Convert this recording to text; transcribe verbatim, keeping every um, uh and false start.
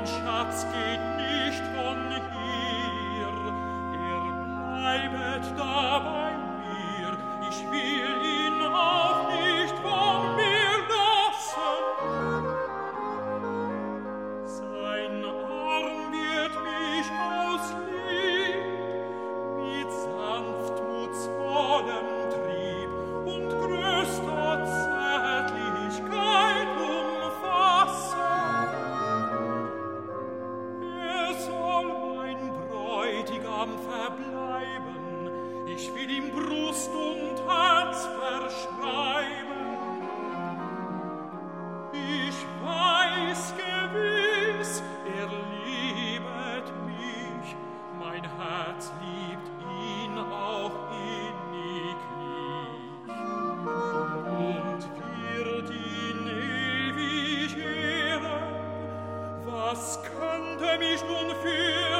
Mein Schatz geht nicht von hier, er bleibet da bei mir. Ich will ihn auch nicht von mir lassen. Sein Arm wird mich aus Lieb mit sanftmutsvollem Trieb und größter Zärtlichkeit umfassen. Er soll mein Bräutigam verbleiben, ich will ihm Brust und Herz verschreiben. Ich weiß gewiss, er liebet mich, mein Herz liebt ihn auch inniglich und wird ihn ewig ehren. Was könnte mich nun für